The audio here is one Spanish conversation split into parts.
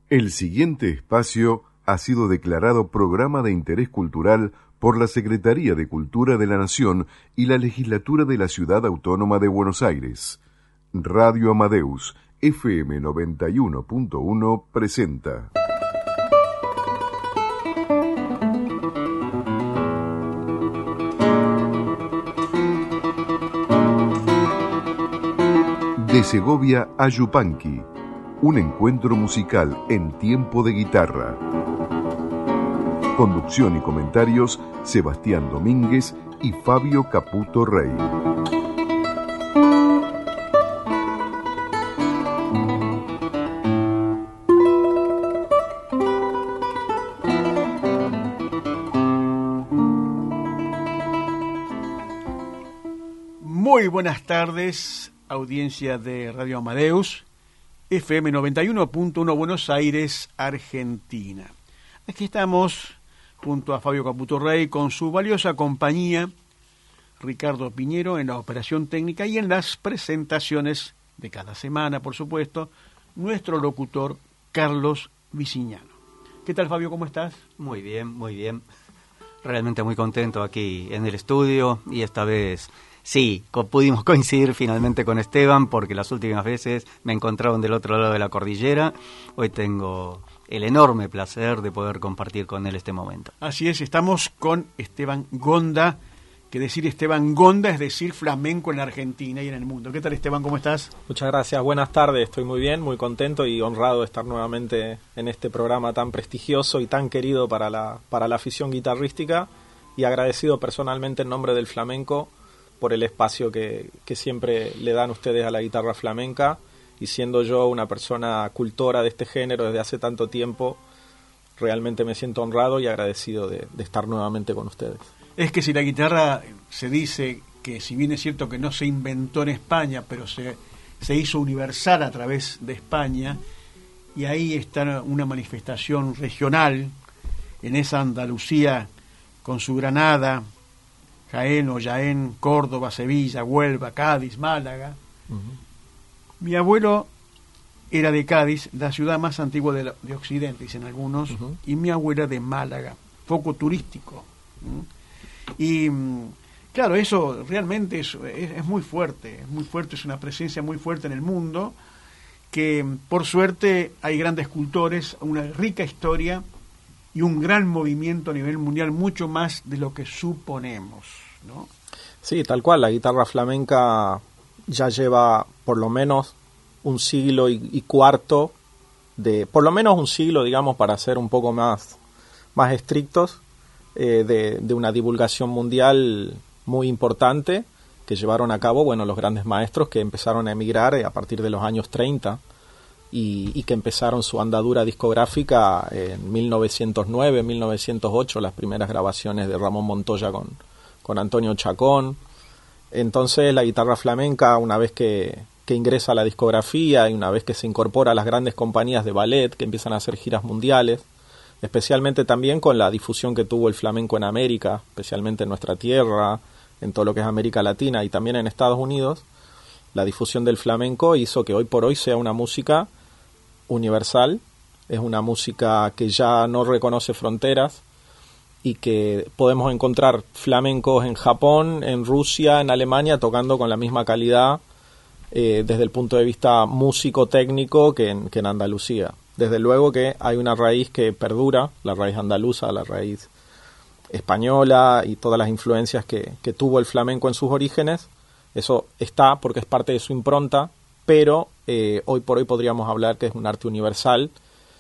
El siguiente espacio ha sido declarado Programa de Interés Cultural por la Secretaría de Cultura de la Nación y la Legislatura de la Ciudad Autónoma de Buenos Aires. Radio Amadeus, FM 91.1 presenta. De Segovia a Yupanqui, un encuentro musical en tiempo de guitarra. Conducción y comentarios, Sebastián Domínguez y Fabio Caputo Rey. Muy buenas tardes, audiencia de Radio Amadeus, FM 91.1 Buenos Aires, Argentina. Aquí estamos junto a Fabio Caputo Rey con su valiosa compañía, Ricardo Piñero en la operación técnica y en las presentaciones de cada semana, por supuesto, nuestro locutor Carlos Viciñano. ¿Qué tal, Fabio? ¿Cómo estás? Muy bien, muy bien. Realmente muy contento aquí en el estudio y esta vez sí, pudimos coincidir finalmente con Esteban porque las últimas veces me encontraron del otro lado de la cordillera. Hoy tengo el enorme placer de poder compartir con él este momento. Así es, estamos con Esteban Gonda, que decir Esteban Gonda es decir flamenco en la Argentina y en el mundo. ¿Qué tal, Esteban? ¿Cómo estás? Muchas gracias, buenas tardes, estoy muy bien, muy contento y honrado de estar nuevamente en este programa tan prestigioso y tan querido para la afición guitarrística y agradecido personalmente en nombre del flamenco por el espacio que siempre le dan ustedes a la guitarra flamenca, y siendo yo una persona cultora de este género desde hace tanto tiempo, realmente me siento honrado y agradecido de estar nuevamente con ustedes. Es que si la guitarra se dice que, si bien es cierto que no se inventó en España, pero se hizo universal a través de España, y ahí está una manifestación regional en esa Andalucía con su Granada, Jaén o Jaén, Córdoba, Sevilla, Huelva, Cádiz, Málaga. Uh-huh. Mi abuelo era de Cádiz, la ciudad más antigua de Occidente, dicen algunos, uh-huh, y mi abuela de Málaga, foco turístico. Y claro, eso realmente es muy fuerte, es una presencia muy fuerte en el mundo, que por suerte hay grandes cultores, una rica historia y un gran movimiento a nivel mundial, mucho más de lo que suponemos, ¿no? Sí, tal cual, la guitarra flamenca ya lleva por lo menos un siglo y cuarto, por lo menos un siglo, digamos, para ser un poco más estrictos, de una divulgación mundial muy importante que llevaron a cabo, bueno, los grandes maestros que empezaron a emigrar a partir de los años 30, y que empezaron su andadura discográfica en 1909, 1908, las primeras grabaciones de Ramón Montoya con Antonio Chacón. Entonces la guitarra flamenca, una vez que ingresa a la discografía y una vez que se incorpora a las grandes compañías de ballet que empiezan a hacer giras mundiales, especialmente también con la difusión que tuvo el flamenco en América, especialmente en nuestra tierra, en todo lo que es América Latina y también en Estados Unidos, la difusión del flamenco hizo que hoy por hoy sea una música universal, es una música que ya no reconoce fronteras y que podemos encontrar flamencos en Japón, en Rusia, en Alemania, tocando con la misma calidad desde el punto de vista músico-técnico que en Andalucía. Desde luego que hay una raíz que perdura, la raíz andaluza, la raíz española y todas las influencias que tuvo el flamenco en sus orígenes. Eso está porque es parte de su impronta, pero hoy por hoy podríamos hablar que es un arte universal,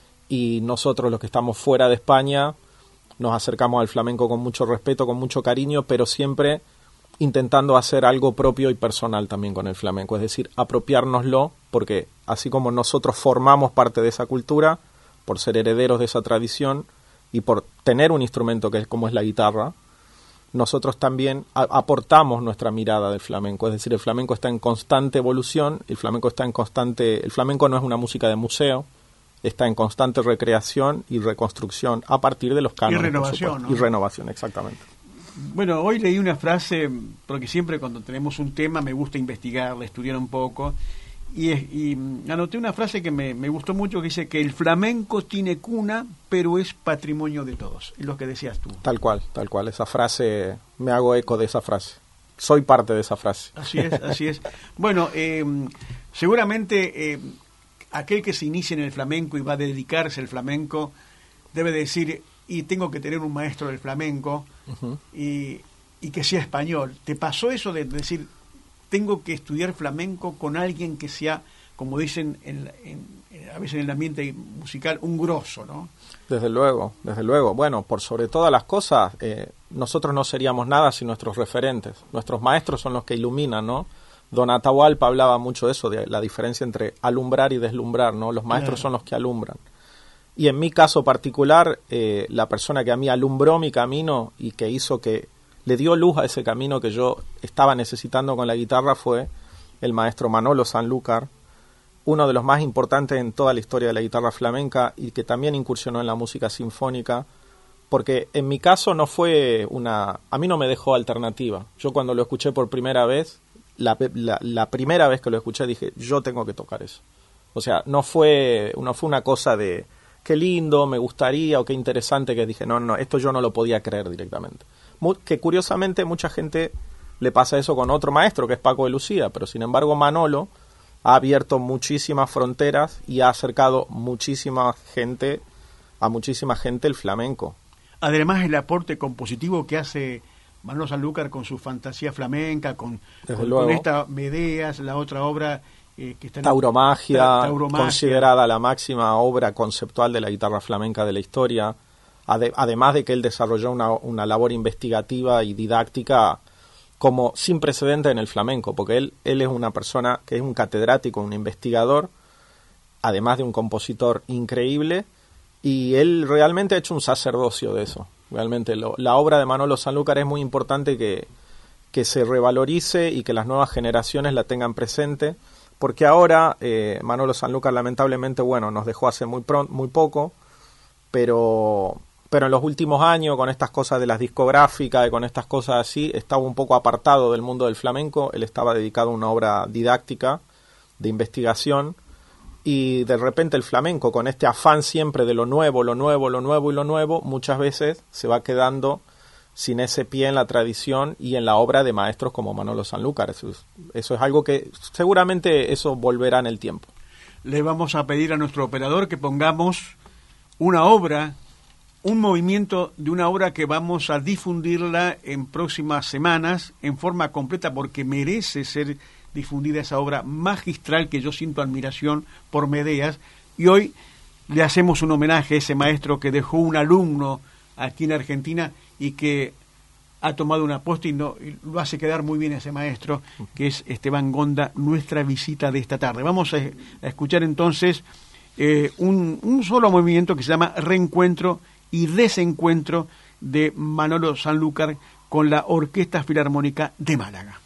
y nosotros los que estamos fuera de España nos acercamos al flamenco con mucho respeto, con mucho cariño, pero siempre intentando hacer algo propio y personal también con el flamenco, es decir, apropiárnoslo, porque así como nosotros formamos parte de esa cultura, por ser herederos de esa tradición y por tener un instrumento que es como es la guitarra, nosotros también aportamos nuestra mirada del flamenco, es decir, el flamenco está en constante evolución, el flamenco no es una música de museo, está en constante recreación y reconstrucción a partir de los cánones. Y renovación, ¿no? Y renovación, exactamente. Bueno, hoy leí una frase, porque siempre cuando tenemos un tema me gusta investigarla, estudiar un poco, Y anoté una frase que me gustó mucho, que dice que el flamenco tiene cuna, pero es patrimonio de todos. Es lo que decías tú. Tal cual. Esa frase, me hago eco de esa frase. Soy parte de esa frase. Así es. Bueno, seguramente aquel que se inicia en el flamenco y va a dedicarse al flamenco debe decir, y tengo que tener un maestro del flamenco, uh-huh, y que sea español. ¿Te pasó eso de decir, tengo que estudiar flamenco con alguien que sea, como dicen a veces en el ambiente musical, un grosso, ¿no? Desde luego. Bueno, por sobre todas las cosas, nosotros no seríamos nada sin nuestros referentes. Nuestros maestros son los que iluminan, ¿no? Don Atahualpa hablaba mucho de eso, de la diferencia entre alumbrar y deslumbrar, ¿no? Los maestros son los que alumbran. Y en mi caso particular, la persona que a mí alumbró mi camino y que hizo que le dio luz a ese camino que yo estaba necesitando con la guitarra fue el maestro Manolo Sanlúcar, uno de los más importantes en toda la historia de la guitarra flamenca y que también incursionó en la música sinfónica, porque en mi caso no fue a mí no me dejó alternativa. Yo cuando lo escuché por primera vez, la primera vez que lo escuché dije, yo tengo que tocar eso. O sea, no fue una cosa de qué lindo, me gustaría o qué interesante, que dije, no, esto yo no lo podía creer directamente. Que curiosamente mucha gente le pasa eso con otro maestro que es Paco de Lucía, pero sin embargo Manolo ha abierto muchísimas fronteras y ha acercado a muchísima gente el flamenco. Además el aporte compositivo que hace Manolo Sanlúcar con su fantasía flamenca, con esta Medeas, la otra obra que está en Tauromagia, considerada la máxima obra conceptual de la guitarra flamenca de la historia. Además de que él desarrolló una labor investigativa y didáctica como sin precedente en el flamenco, porque él es una persona que es un catedrático, un investigador, además de un compositor increíble, y él realmente ha hecho un sacerdocio de eso. Realmente la obra de Manolo Sanlúcar es muy importante que se revalorice y que las nuevas generaciones la tengan presente, porque ahora Manolo Sanlúcar lamentablemente, nos dejó hace muy poco, pero en los últimos años, con estas cosas de las discográficas y con estas cosas así, estaba un poco apartado del mundo del flamenco. Él estaba dedicado a una obra didáctica, de investigación, y de repente el flamenco, con este afán siempre de lo nuevo, muchas veces se va quedando sin ese pie en la tradición y en la obra de maestros como Manolo Sanlúcar. Eso es algo que seguramente eso volverá en el tiempo. Le vamos a pedir a nuestro operador que pongamos un movimiento de una obra que vamos a difundirla en próximas semanas en forma completa, porque merece ser difundida esa obra magistral que yo siento admiración por Medeas, y hoy le hacemos un homenaje a ese maestro que dejó un alumno aquí en Argentina y que ha tomado una posta y lo hace quedar muy bien ese maestro, que es Esteban Gonda, nuestra visita de esta tarde. Vamos a escuchar entonces un solo movimiento que se llama Reencuentro y Desencuentro de Manolo Sanlúcar con la Orquesta Filarmónica de Málaga.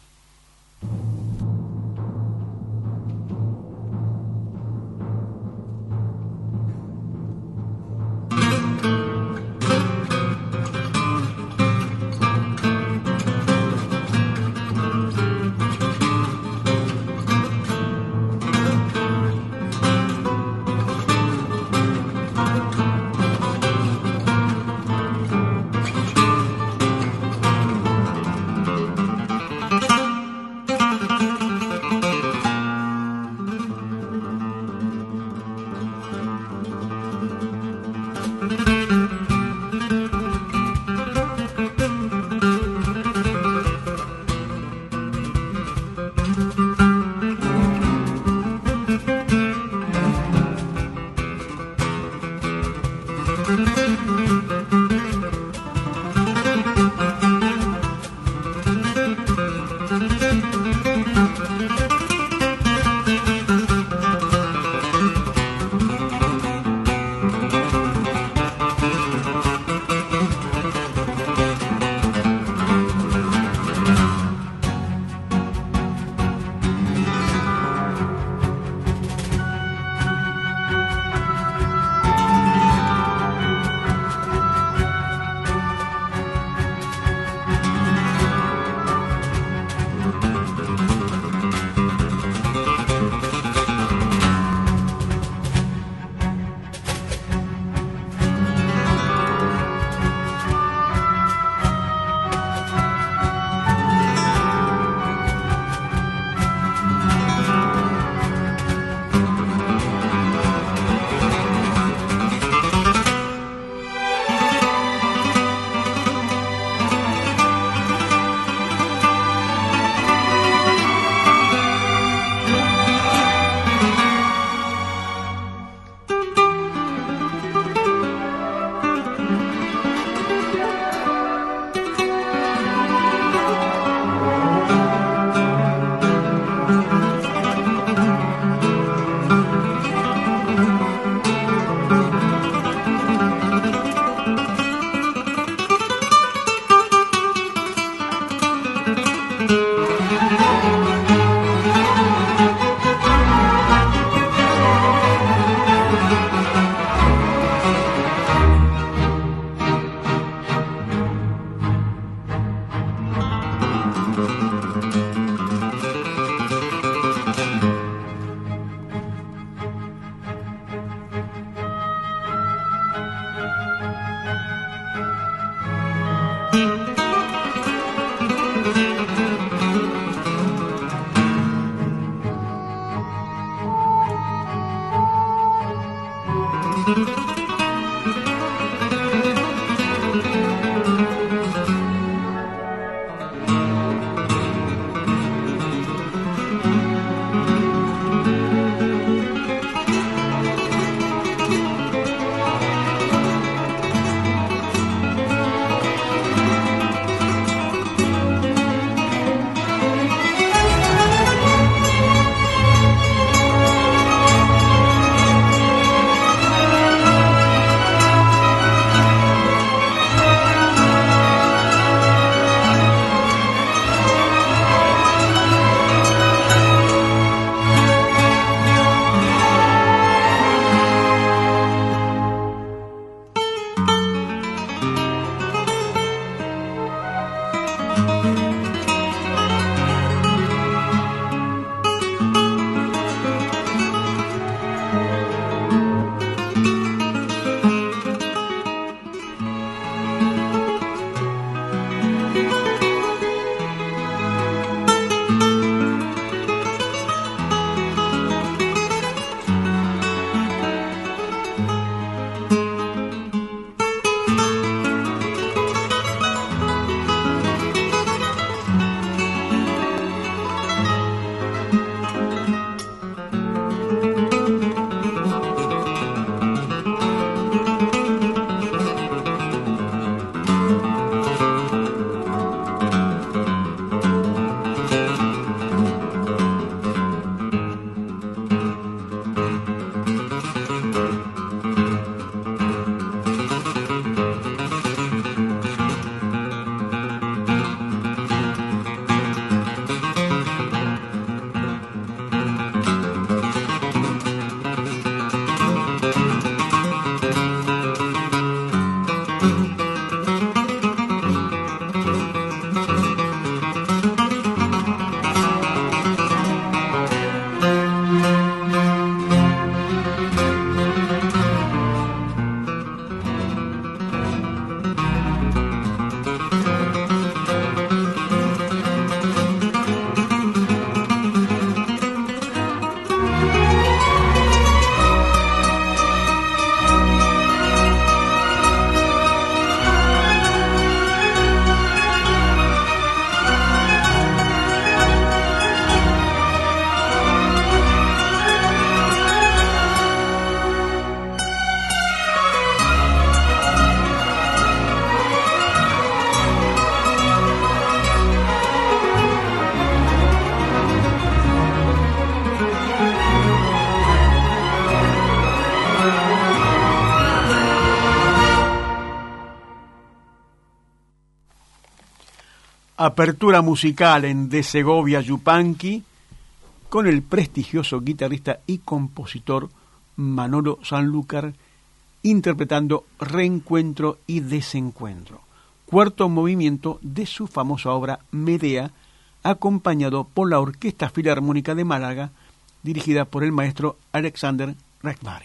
Apertura musical en De Segovia Yupanqui con el prestigioso guitarrista y compositor Manolo Sanlúcar interpretando Reencuentro y Desencuentro, cuarto movimiento de su famosa obra Medea, acompañado por la Orquesta Filarmónica de Málaga, dirigida por el maestro Alexander Rechbari.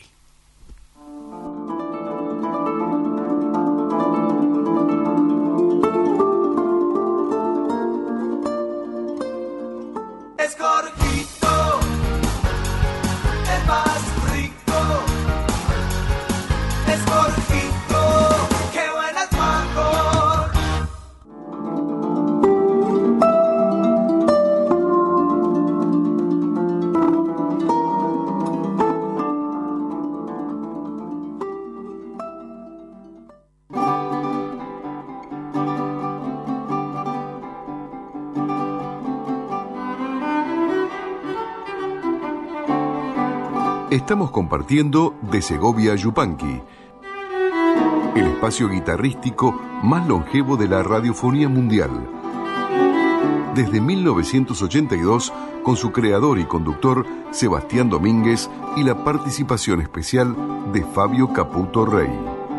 Estamos compartiendo De Segovia Yupanqui, el espacio guitarrístico más longevo de la radiofonía mundial. Desde 1982, con su creador y conductor Sebastián Domínguez y la participación especial de Fabio Caputo Rey.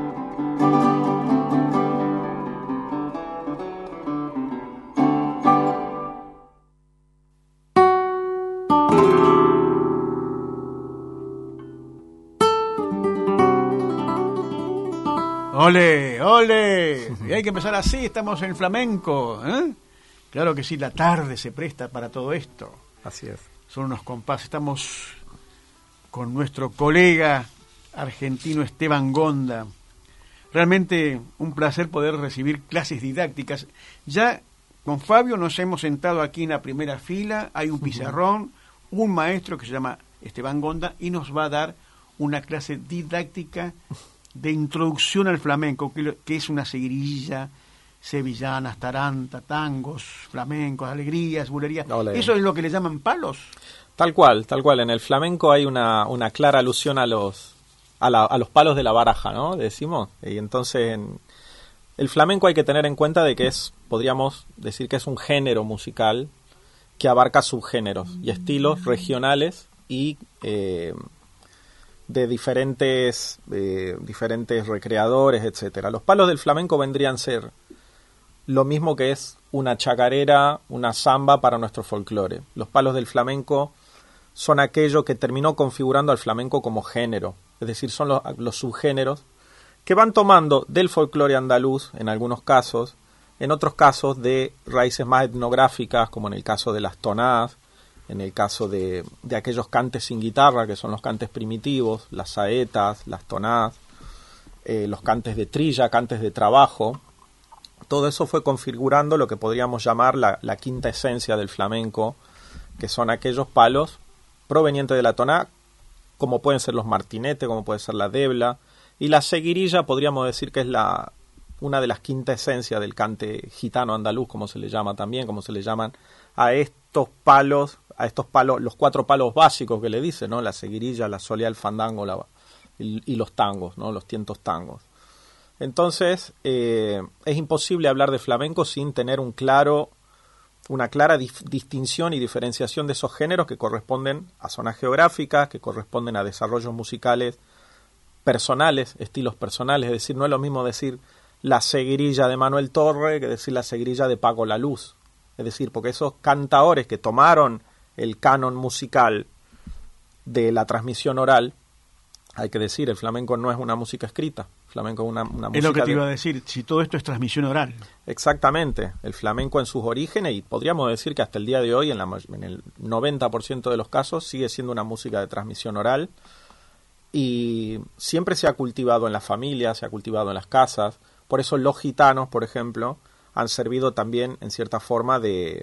¡Ole, ole! Y hay que empezar así, estamos en flamenco, ¿eh? Claro que sí, la tarde se presta para todo esto. Así es. Son unos compases. Estamos con nuestro colega argentino Esteban Gonda. Realmente un placer poder recibir clases didácticas. Ya con Fabio nos hemos sentado aquí en la primera fila, hay un pizarrón, un maestro que se llama Esteban Gonda y nos va a dar una clase didáctica de introducción al flamenco, que es una seguirilla, sevillanas, taranta, tangos, flamencos, alegrías, bulerías. Olé. ¿Eso es lo que le llaman palos? Tal cual. En el flamenco hay una clara alusión a los palos de la baraja, ¿no? Decimos. Y entonces el flamenco hay que tener en cuenta de que podríamos decir que es un género musical que abarca subgéneros y estilos regionales y de diferentes recreadores, etcétera. Los palos del flamenco vendrían a ser lo mismo que es una chacarera, una samba para nuestro folclore. Los palos del flamenco son aquello que terminó configurando al flamenco como género, es decir, son los subgéneros que van tomando del folclore andaluz en algunos casos, en otros casos de raíces más etnográficas, como en el caso de las tonadas, en el caso de aquellos cantes sin guitarra, que son los cantes primitivos, las saetas, las tonadas, los cantes de trilla, cantes de trabajo. Todo eso fue configurando lo que podríamos llamar la quinta esencia del flamenco, que son aquellos palos provenientes de la tonada, como pueden ser los martinetes, como puede ser la debla, y la seguirilla podríamos decir que es una de las quinta esencias del cante gitano andaluz, como se le llama también, como se le llaman a estos palos, los 4 palos básicos que le dicen, ¿no? La seguirilla, la solea, el fandango y los tangos, ¿no? Los tientos tangos. Entonces, es imposible hablar de flamenco sin tener una clara distinción y diferenciación de esos géneros que corresponden a zonas geográficas, que corresponden a desarrollos musicales personales, estilos personales. Es decir, no es lo mismo decir la seguirilla de Manuel Torre que decir la seguirilla de Paco La Luz. Es decir, porque esos cantaores que tomaron el canon musical de la transmisión oral, hay que decir, el flamenco no es una música escrita. El flamenco es una música... Es lo que te iba a decir, si todo esto es transmisión oral. Exactamente. El flamenco en sus orígenes, y podríamos decir que hasta el día de hoy, en el 90% de los casos, sigue siendo una música de transmisión oral. Y siempre se ha cultivado en las familias, se ha cultivado en las casas. Por eso los gitanos, por ejemplo, han servido también, en cierta forma, de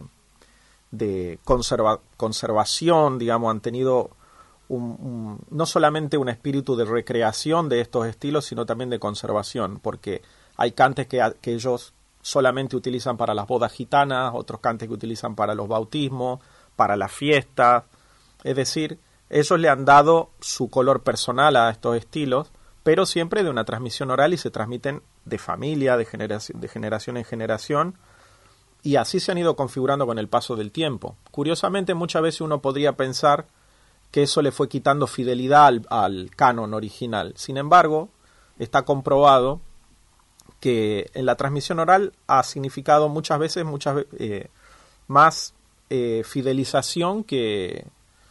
conservación, digamos, han tenido... no solamente un espíritu de recreación de estos estilos, sino también de conservación, porque hay cantes que ellos solamente utilizan para las bodas gitanas, otros cantes que utilizan para los bautismos, para las fiestas. Es decir, ellos le han dado su color personal a estos estilos, pero siempre de una transmisión oral y se transmiten de familia, de generación en generación, y así se han ido configurando con el paso del tiempo. Curiosamente, muchas veces uno podría pensar que eso le fue quitando fidelidad al canon original. Sin embargo, está comprobado que en la transmisión oral ha significado muchas veces más fidelización que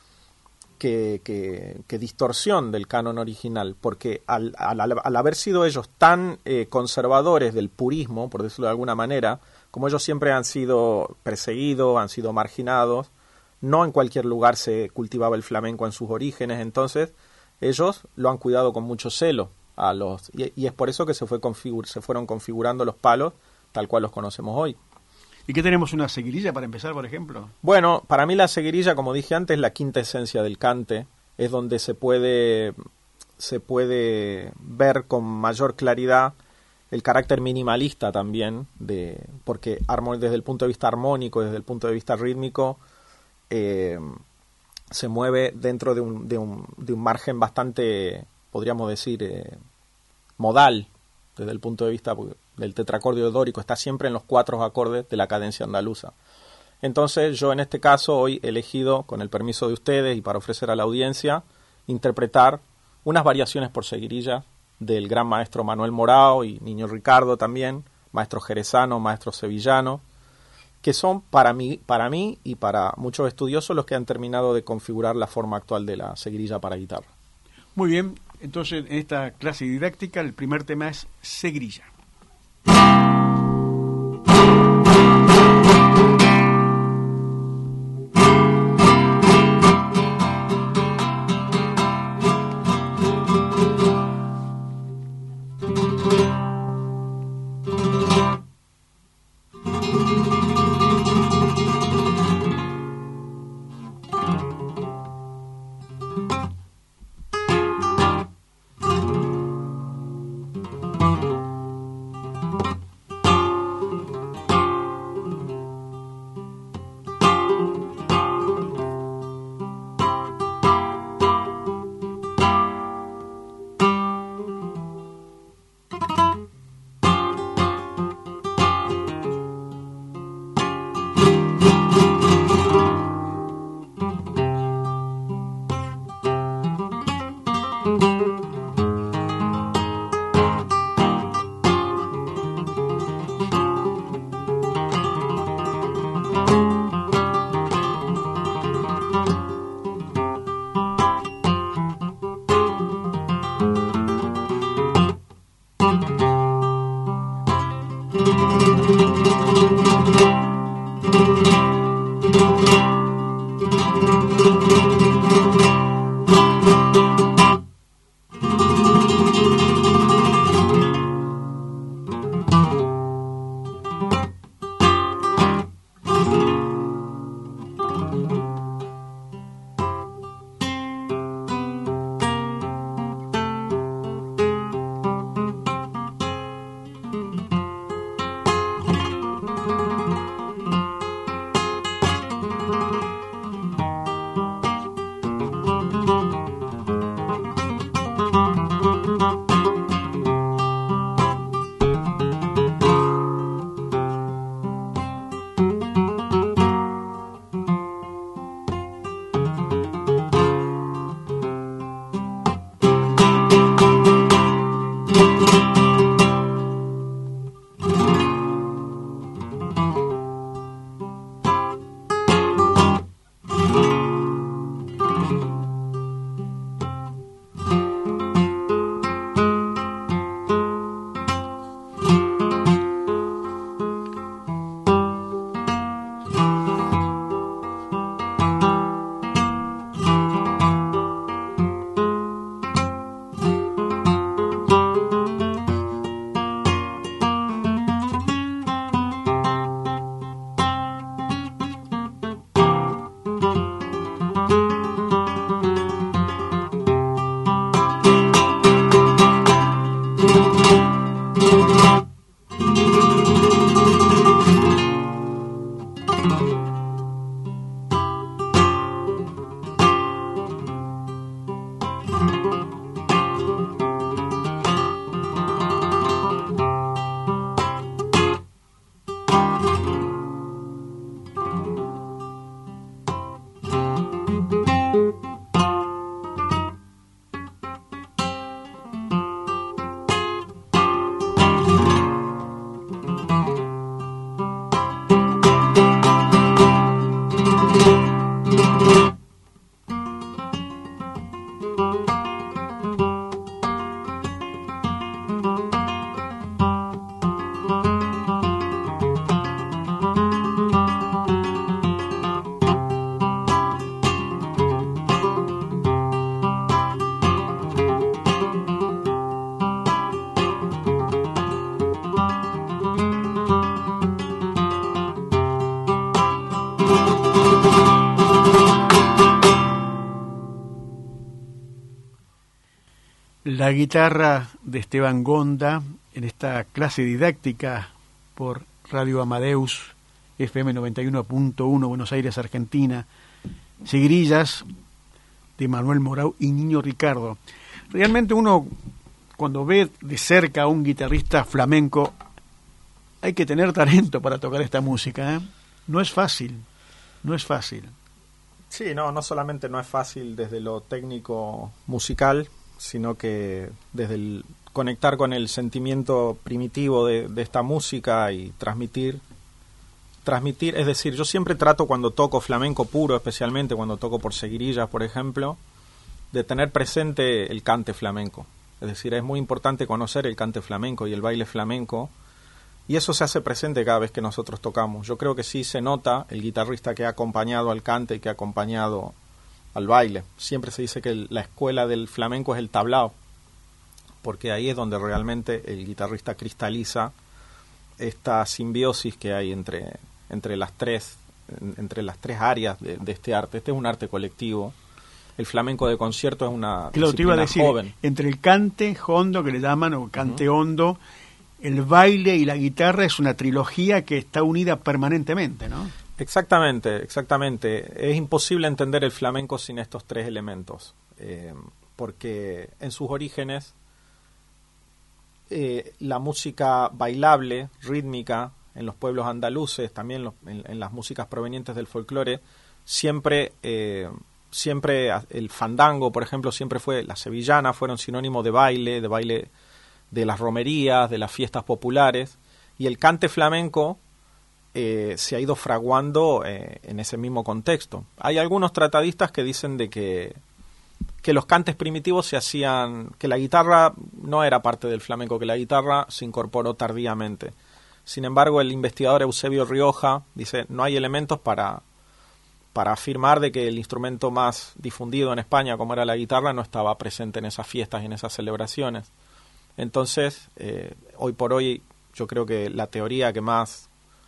distorsión del canon original, porque al haber sido ellos tan conservadores del purismo, por decirlo de alguna manera, como ellos siempre han sido perseguidos, han sido marginados, no en cualquier lugar se cultivaba el flamenco en sus orígenes, entonces ellos lo han cuidado con mucho celo y es por eso que se fueron configurando los palos tal cual los conocemos hoy. ¿Y qué tenemos? ¿Una seguirilla para empezar, por ejemplo? Bueno, para mí la seguirilla, como dije antes, es la quinta esencia del cante, es donde se puede ver con mayor claridad el carácter minimalista también, porque desde el punto de vista armónico, desde el punto de vista rítmico, se mueve dentro de un margen bastante, podríamos decir, modal, desde el punto de vista del tetracordio dórico, está siempre en los 4 acordes de la cadencia andaluza. Entonces yo en este caso hoy he elegido, con el permiso de ustedes y para ofrecer a la audiencia, interpretar unas variaciones por seguirilla del gran maestro Manuel Morao y Niño Ricardo también, maestro jerezano, maestro sevillano, que son para mí y para muchos estudiosos los que han terminado de configurar la forma actual de la seguirilla para guitarra. Muy bien, entonces en esta clase didáctica el primer tema es seguirilla. La guitarra de Esteban Gonda en esta clase didáctica por Radio Amadeus FM 91.1 Buenos Aires, Argentina. Seguirillas de Manuel Morau y Niño Ricardo. Realmente uno, cuando ve de cerca a un guitarrista flamenco, hay que tener talento para tocar esta música, ¿eh? No es fácil, no es fácil. Sí, no solamente no es fácil desde lo técnico musical, sino que desde el conectar con el sentimiento primitivo de esta música y transmitir, es decir, yo siempre trato cuando toco flamenco puro, especialmente cuando toco por seguirillas, por ejemplo, de tener presente el cante flamenco. Es decir, es muy importante conocer el cante flamenco y el baile flamenco, y eso se hace presente cada vez que nosotros tocamos. Yo creo que sí se nota el guitarrista que ha acompañado al cante y que ha acompañado al baile. Siempre se dice que la escuela del flamenco es el tablao, porque ahí es donde realmente el guitarrista cristaliza esta simbiosis que hay entre las tres áreas de este arte. Este es un arte colectivo. El flamenco de concierto es una disciplina joven. Entre el cante hondo, que le llaman, o cante hondo, el baile y la guitarra es una trilogía que está unida permanentemente, ¿no? Exactamente. Es imposible entender el flamenco sin estos tres elementos, porque en sus orígenes la música bailable, rítmica, en los pueblos andaluces, también en las músicas provenientes del folclore, siempre el fandango, por ejemplo, siempre las sevillanas fueron sinónimo de baile de las romerías, de las fiestas populares, y el cante flamenco se ha ido fraguando en ese mismo contexto. Hay algunos tratadistas que dicen de que los cantes primitivos se hacían, que la guitarra no era parte del flamenco, que la guitarra se incorporó tardíamente. Sin embargo, el investigador Eusebio Rioja dice no hay elementos para afirmar de que el instrumento más difundido en España, como era la guitarra, no estaba presente en esas fiestas y en esas celebraciones. Entonces, hoy por hoy, yo creo que la teoría que más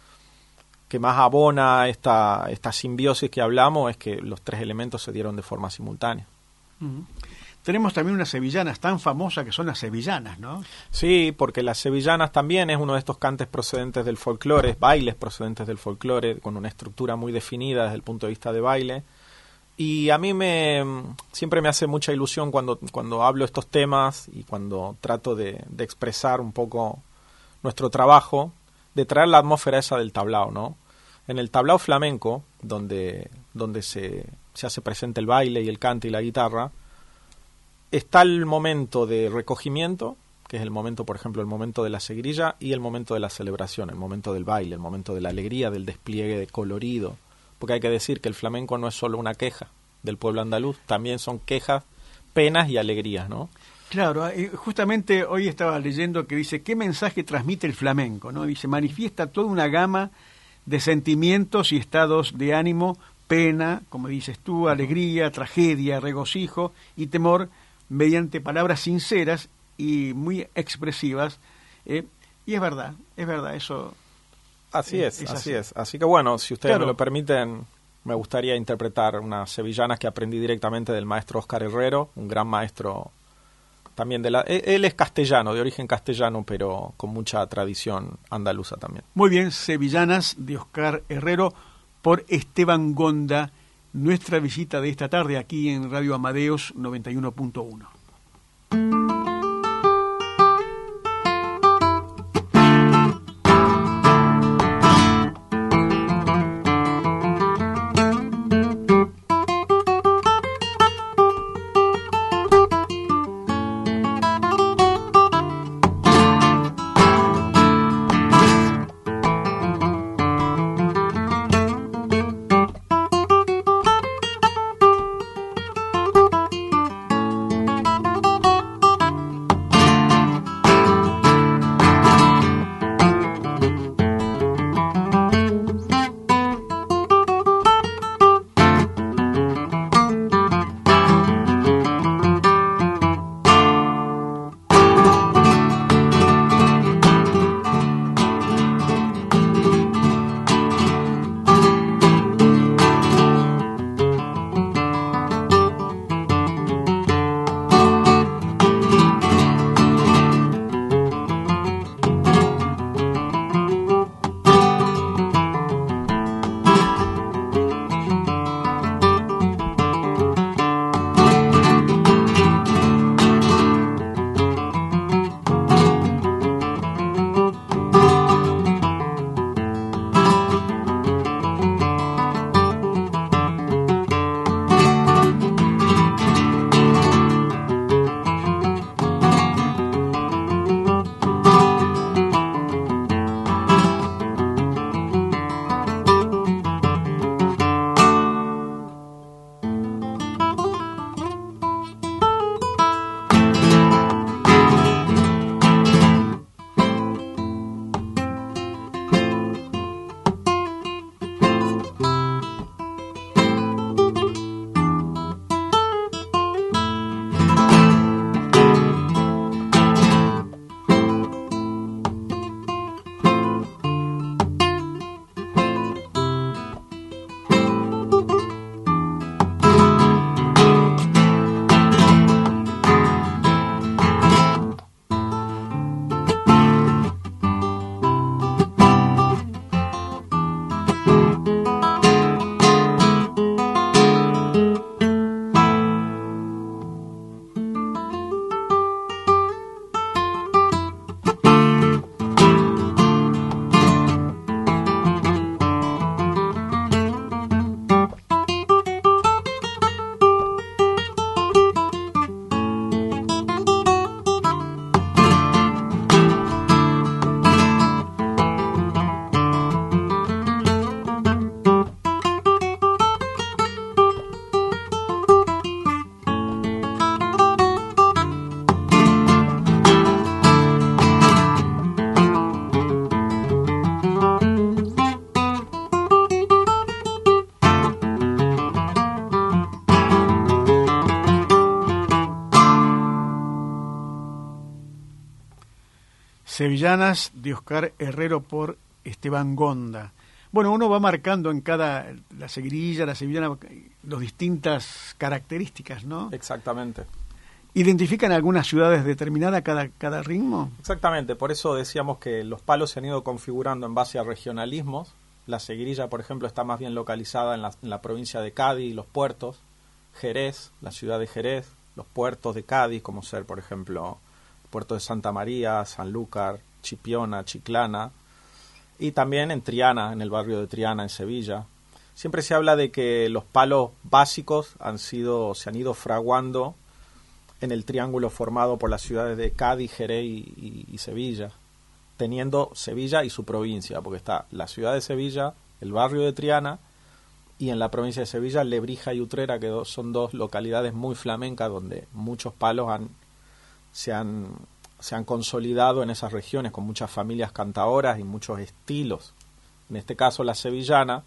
abona esta simbiosis que hablamos es que los tres elementos se dieron de forma simultánea. Uh-huh. Tenemos también unas sevillanas tan famosas que son las sevillanas, ¿no? Sí, porque las sevillanas también es uno de estos cantes procedentes del folclore, bailes procedentes del folclore, con una estructura muy definida desde el punto de vista de baile. Y a mí siempre me hace mucha ilusión cuando hablo estos temas y cuando trato de expresar un poco nuestro trabajo, de traer la atmósfera esa del tablao, ¿no? En el tablao flamenco, donde se hace presente el baile y el cante y la guitarra, está el momento de recogimiento, que es el momento, por ejemplo, el momento de la seguirilla, y el momento de la celebración, el momento del baile, el momento de la alegría, del despliegue de colorido. Porque hay que decir que el flamenco no es solo una queja del pueblo andaluz, también son quejas, penas y alegrías, ¿no? Claro, justamente hoy estaba leyendo que dice, ¿qué mensaje transmite el flamenco? ¿No? Dice, manifiesta toda una gama de sentimientos y estados de ánimo, pena, como dices tú, alegría, tragedia, regocijo y temor, mediante palabras sinceras y muy expresivas. Y es verdad, eso. Así es. Así que bueno, si ustedes me lo permiten, me gustaría interpretar unas sevillanas que aprendí directamente del maestro Óscar Herrero, un gran maestro también él es castellano, de origen castellano, pero con mucha tradición andaluza también. Muy bien, sevillanas de Óscar Herrero por Esteban Gonda, nuestra visita de esta tarde aquí en Radio Amadeus 91.1. Sevillanas de Oscar Herrero por Esteban Gonda. Bueno, uno va marcando en la seguirilla, la sevillana, las distintas características, ¿no? Exactamente. ¿Identifican algunas ciudades determinadas cada ritmo? Exactamente, por eso decíamos que los palos se han ido configurando en base a regionalismos. La seguirilla, por ejemplo, está más bien localizada en la provincia de Cádiz y los puertos. Jerez, la ciudad de Jerez, los puertos de Cádiz, como ser, por ejemplo, el puerto de Santa María, Sanlúcar, Chipiona, Chiclana, y también en Triana, en el barrio de Triana, en Sevilla. Siempre se habla de que los palos básicos se han ido fraguando en el triángulo formado por las ciudades de Cádiz, Jerez y Sevilla, teniendo Sevilla y su provincia, porque está la ciudad de Sevilla, el barrio de Triana, y en la provincia de Sevilla, Lebrija y Utrera, que son dos localidades muy flamencas donde muchos palos se han consolidado en esas regiones con muchas familias cantadoras y muchos estilos. En este caso la sevillana,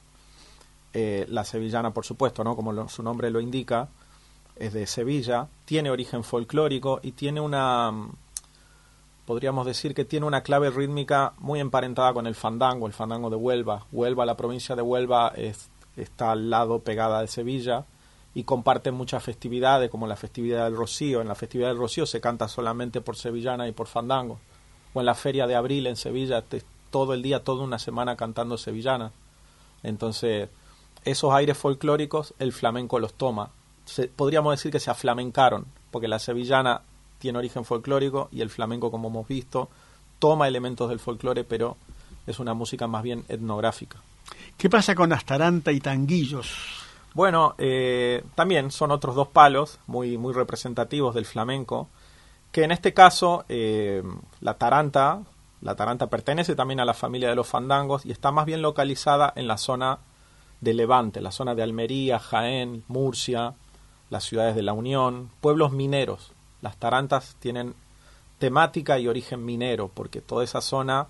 por supuesto, ¿no? Como su nombre lo indica, es de Sevilla, tiene origen folclórico y tiene podríamos decir que tiene una clave rítmica muy emparentada con el fandango de Huelva. La provincia de Huelva está al lado, pegada de Sevilla, y comparten muchas festividades, como la festividad del Rocío. En la festividad del Rocío se canta solamente por sevillana y por fandango. O en la feria de abril en Sevilla, todo el día, toda una semana cantando sevillana. Entonces, esos aires folclóricos, el flamenco los toma. Podríamos decir que se aflamencaron, porque la sevillana tiene origen folclórico y el flamenco, como hemos visto, toma elementos del folclore, pero es una música más bien etnográfica. ¿Qué pasa con las taranta y tanguillos? Bueno, también son otros dos palos muy, muy representativos del flamenco, que en este caso la taranta pertenece también a la familia de los fandangos y está más bien localizada en la zona de Levante, la zona de Almería, Jaén, Murcia, las ciudades de La Unión, pueblos mineros. Las tarantas tienen temática y origen minero, porque toda esa zona,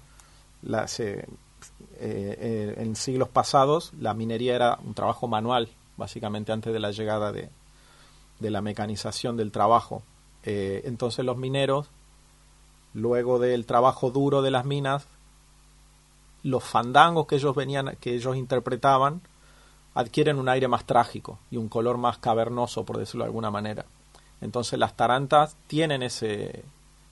en siglos pasados, la minería era un trabajo manual, básicamente antes de la llegada de la mecanización del trabajo. Entonces los mineros, luego del trabajo duro de las minas, los fandangos que ellos interpretaban, adquieren un aire más trágico y un color más cavernoso, por decirlo de alguna manera. Entonces las tarantas tienen ese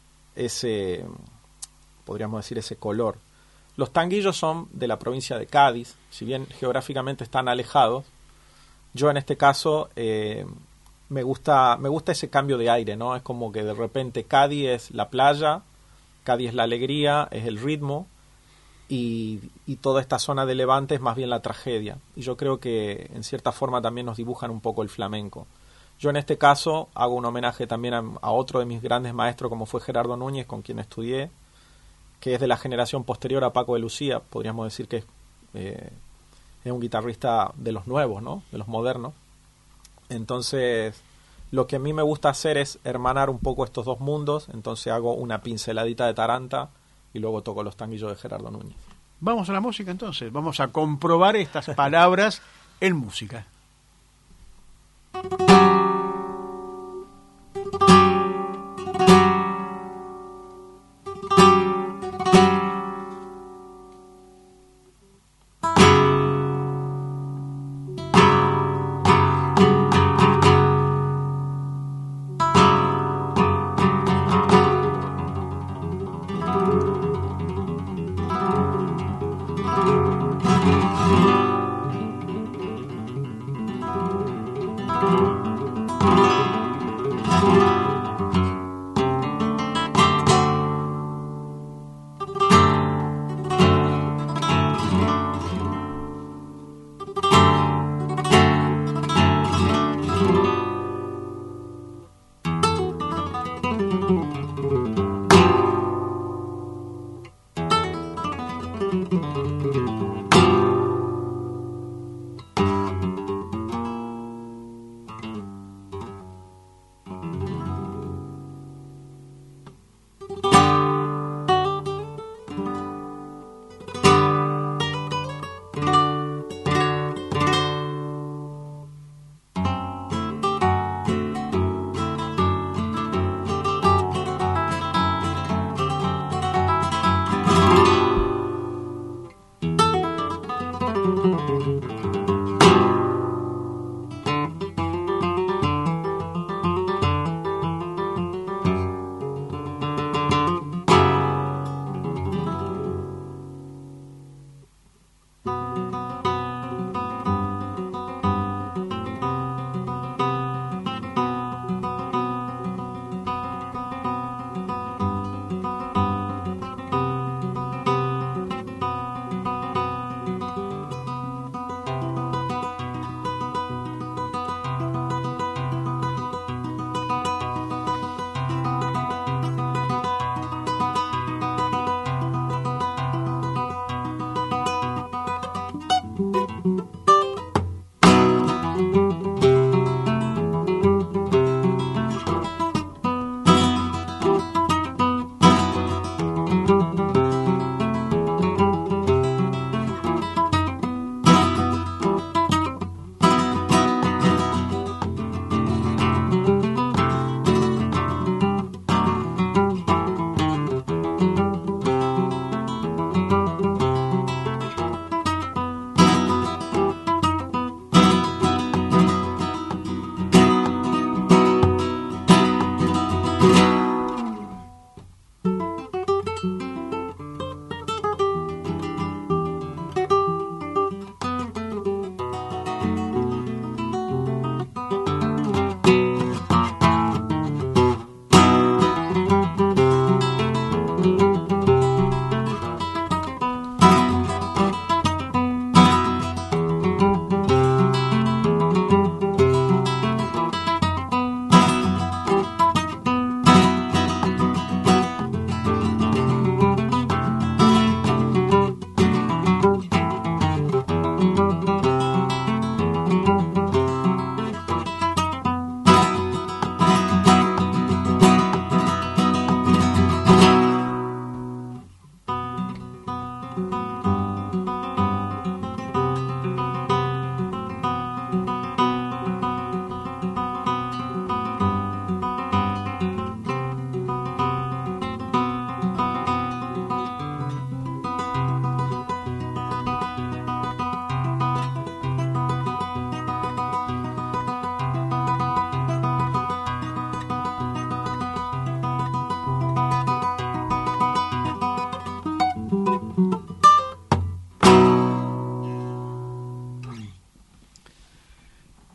podríamos decir, ese color. Los tanguillos son de la provincia de Cádiz, si bien geográficamente están alejados. Yo en este caso me gusta ese cambio de aire, ¿no? Es como que de repente Cádiz es la playa, Cádiz es la alegría, es el ritmo, y toda esta zona de Levante es más bien la tragedia. Y yo creo que en cierta forma también nos dibujan un poco el flamenco. Yo en este caso hago un homenaje también a otro de mis grandes maestros, como fue Gerardo Núñez, con quien estudié, que es de la generación posterior a Paco de Lucía. Podríamos decir que es un guitarrista de los nuevos, ¿no? De los modernos. Entonces, lo que a mí me gusta hacer es hermanar un poco estos dos mundos. Entonces hago una pinceladita de taranta y luego toco los tanguillos de Gerardo Núñez. Vamos a la música entonces. Vamos a comprobar estas palabras en música.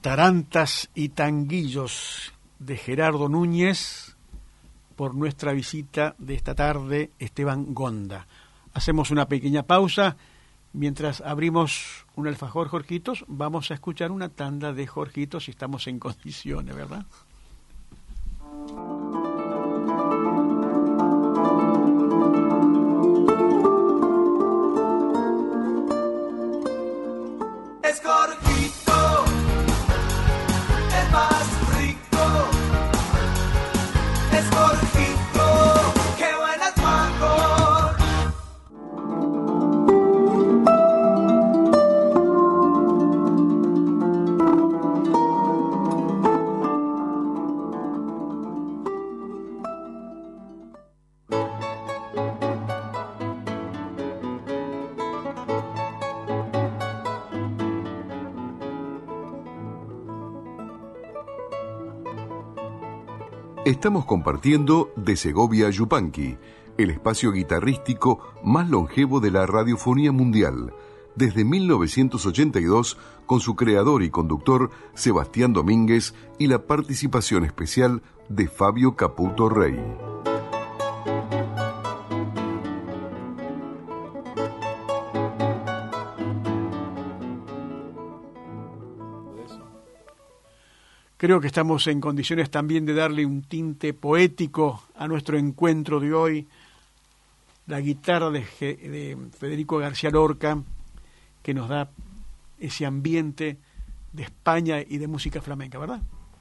Tarantas y tanguillos de Gerardo Núñez por nuestra visita de esta tarde, Esteban Gonda. Hacemos una pequeña pausa. Mientras abrimos un alfajor Jorgitos, vamos a escuchar una tanda de Jorgitos si estamos en condiciones, ¿verdad? Es Jorgito, el más rico. Es Jorgito, qué buenas mango. Estamos compartiendo De Segovia a Yupanqui, el espacio guitarrístico más longevo de la radiofonía mundial, desde 1982, con su creador y conductor Sebastián Domínguez y la participación especial de Fabio Caputo Rey. Creo que estamos en condiciones también de darle un tinte poético a nuestro encuentro de hoy. La guitarra de Federico García Lorca, que nos da ese ambiente de España y de música flamenca, ¿verdad?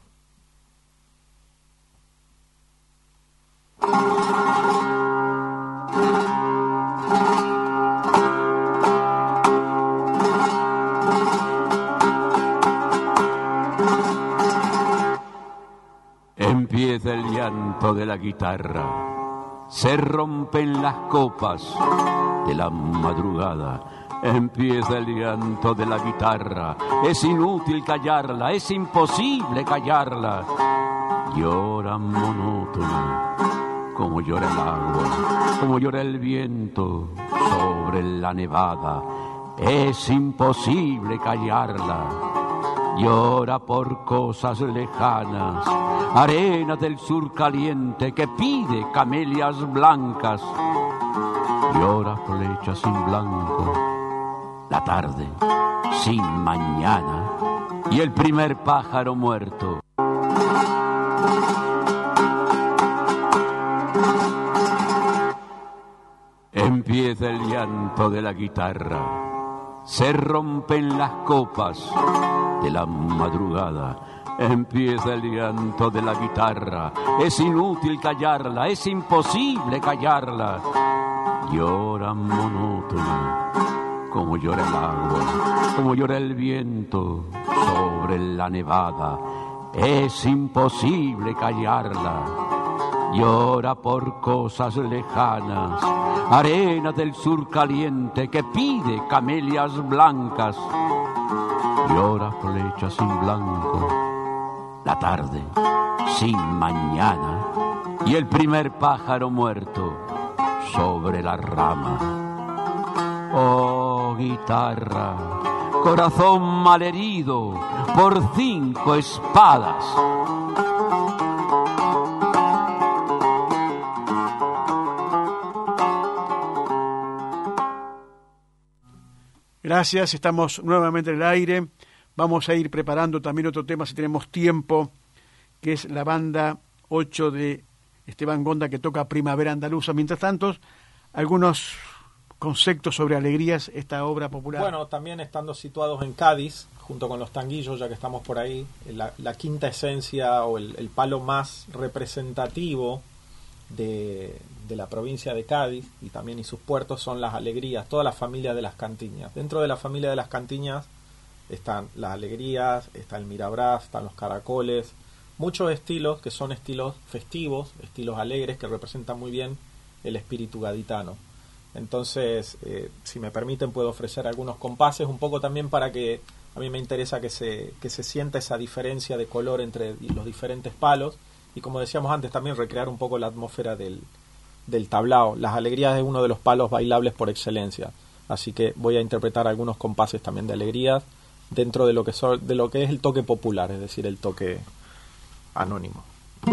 Empieza el llanto de la guitarra, se rompen las copas de la madrugada. Empieza el llanto de la guitarra, es inútil callarla, es imposible callarla. Llora monótona, como llora el agua, como llora el viento sobre la nevada. Es imposible callarla. Llora por cosas lejanas, arena del sur caliente que pide camelias blancas. Llora flechas sin blanco, la tarde sin mañana y el primer pájaro muerto. Empieza el llanto de la guitarra, se rompen las copas de la madrugada. Empieza el llanto de la guitarra, es inútil callarla, es imposible callarla. Llora monótona, como llora el agua, como llora el viento sobre la nevada. Es imposible callarla. Llora por cosas lejanas, arena del sur caliente que pide camelias blancas. Llora flechas sin blanco, la tarde sin mañana y el primer pájaro muerto sobre la rama. Oh guitarra, corazón malherido por 5 espadas. Gracias, estamos nuevamente en el aire. Vamos a ir preparando también otro tema si tenemos tiempo, que es la banda 8 de Esteban Gonda que toca Primavera Andaluza. Mientras tanto, algunos conceptos sobre Alegrías, esta obra popular. Bueno, también estando situados en Cádiz, junto con los tanguillos, ya que estamos por ahí, la quinta esencia o el palo más representativo de la provincia de Cádiz y también y sus puertos son las alegrías, toda la familia de las cantiñas. Dentro de la familia de las cantiñas están las alegrías, está el mirabrás, están los caracoles, muchos estilos que son estilos festivos, estilos alegres que representan muy bien el espíritu gaditano. Entonces, si me permiten, puedo ofrecer algunos compases, un poco también para que a mí me interesa que se sienta esa diferencia de color entre los diferentes palos y, como decíamos antes, también recrear un poco la atmósfera del tablao. Las alegrías es uno de los palos bailables por excelencia, así que voy a interpretar algunos compases también de alegrías dentro de lo que es el toque popular, es decir, el toque anónimo.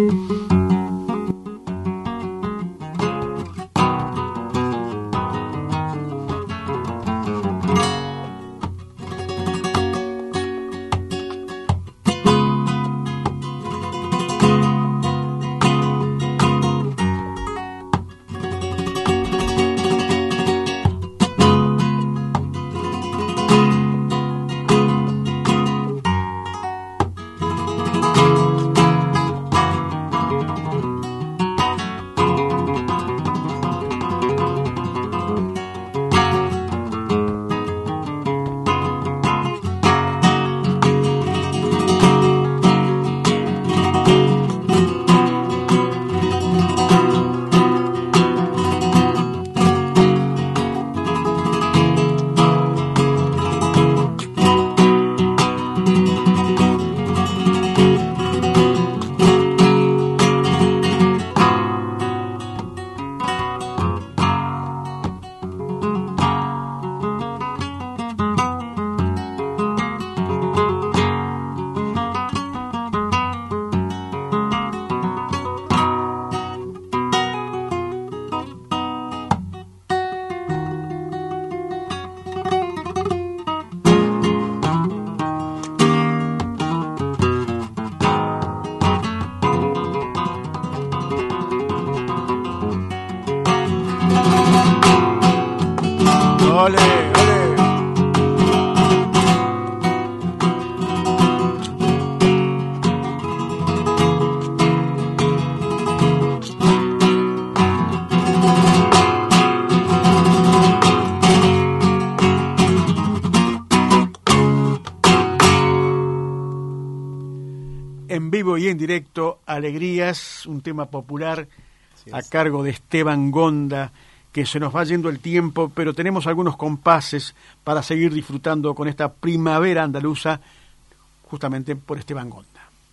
En vivo y en directo, Alegrías, un tema popular a cargo de Esteban Gonda, que se nos va yendo el tiempo, pero tenemos algunos compases para seguir disfrutando con esta primavera andaluza, justamente por Esteban Gonda.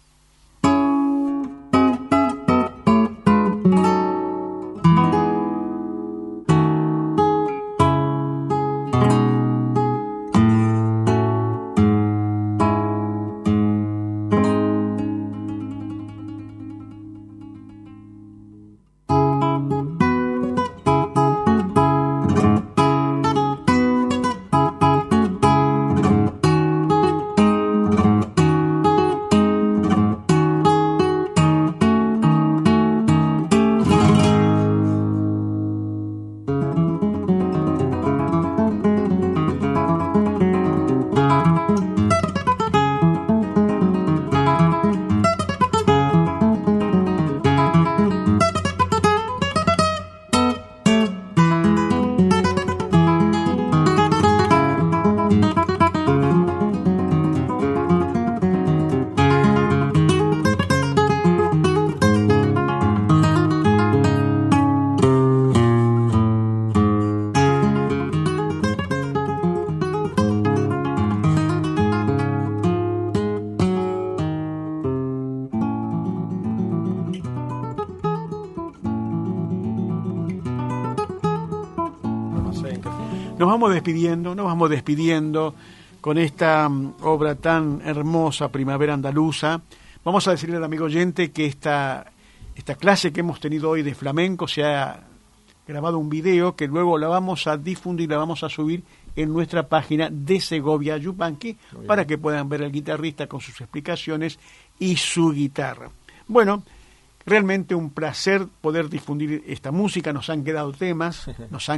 Nos vamos despidiendo con esta obra tan hermosa, Primavera Andaluza. Vamos a decirle al amigo oyente que esta clase que hemos tenido hoy de flamenco se ha grabado un video que luego la vamos a difundir, la vamos a subir en nuestra página de Segovia Yupanqui para que puedan ver al guitarrista con sus explicaciones y su guitarra. Bueno, realmente un placer poder difundir esta música. Nos han quedado temas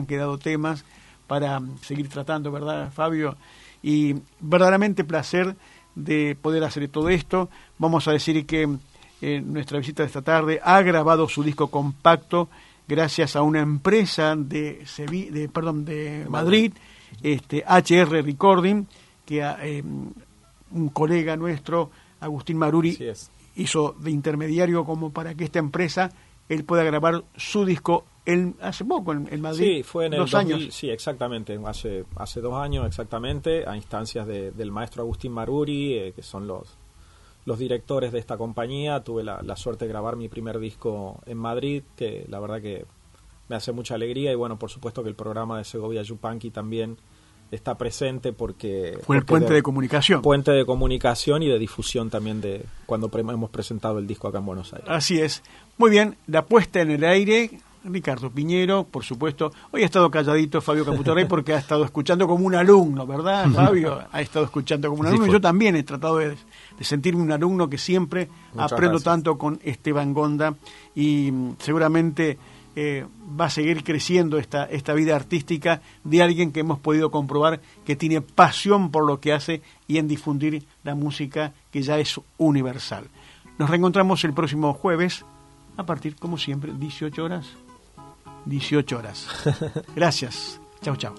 para seguir tratando, ¿verdad, Fabio? Y verdaderamente placer de poder hacer todo esto. Vamos a decir que nuestra visita de esta tarde ha grabado su disco compacto gracias a una empresa de Madrid, HR Recording, que un colega nuestro, Agustín Maruri, hizo de intermediario como para que esta empresa él pueda grabar su disco hace poco en Madrid. Sí, fue en el 2 años. Sí, exactamente, hace 2 años exactamente, a instancias del maestro Agustín Maruri, que son los directores de esta compañía. Tuve la suerte de grabar mi primer disco en Madrid, que la verdad que me hace mucha alegría, y bueno, por supuesto que el programa de Segovia Yupanqui también está presente porque... Fue el puente de comunicación. Puente de comunicación y de difusión también de cuando hemos presentado el disco acá en Buenos Aires. Así es. Muy bien, la puesta en el aire, Ricardo Piñero, por supuesto. Hoy ha estado calladito Fabio Caputorrey porque ha estado escuchando como un alumno, ¿verdad, Fabio? Ha estado escuchando como un alumno. Yo también he tratado de sentirme un alumno que siempre aprendo tanto con Esteban Gonda y seguramente va a seguir creciendo esta vida artística de alguien que hemos podido comprobar que tiene pasión por lo que hace y en difundir la música que ya es universal. Nos reencontramos el próximo jueves a partir, como siempre, 18 horas. 18 horas. Gracias. Chau, chau.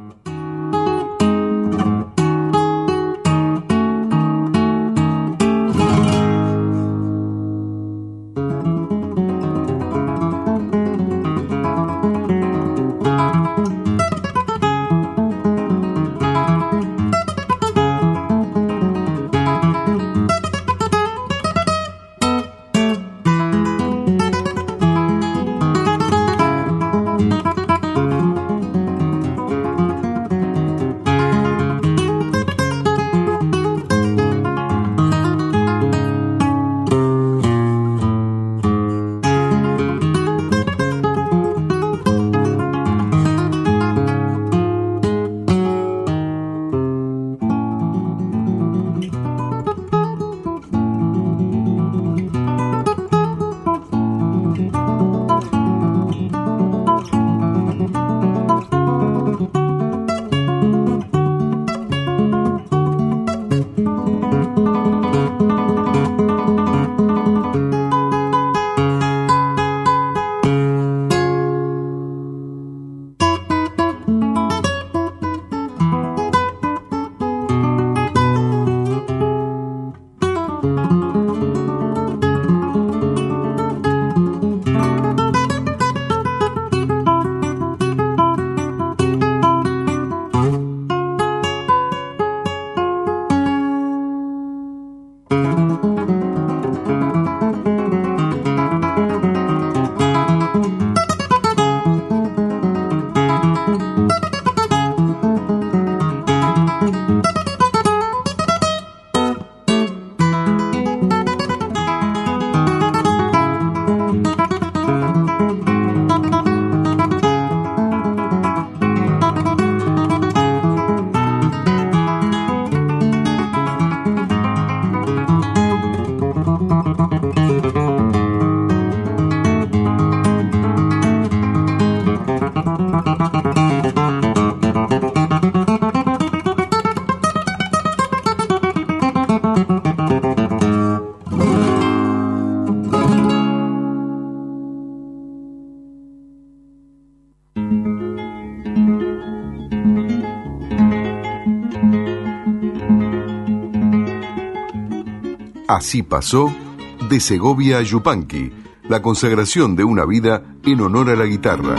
Así pasó de Segovia a Yupanqui, la consagración de una vida en honor a la guitarra.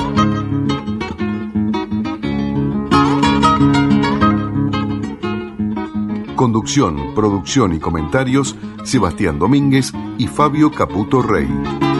Conducción, producción y comentarios, Sebastián Domínguez y Fabio Caputorrey.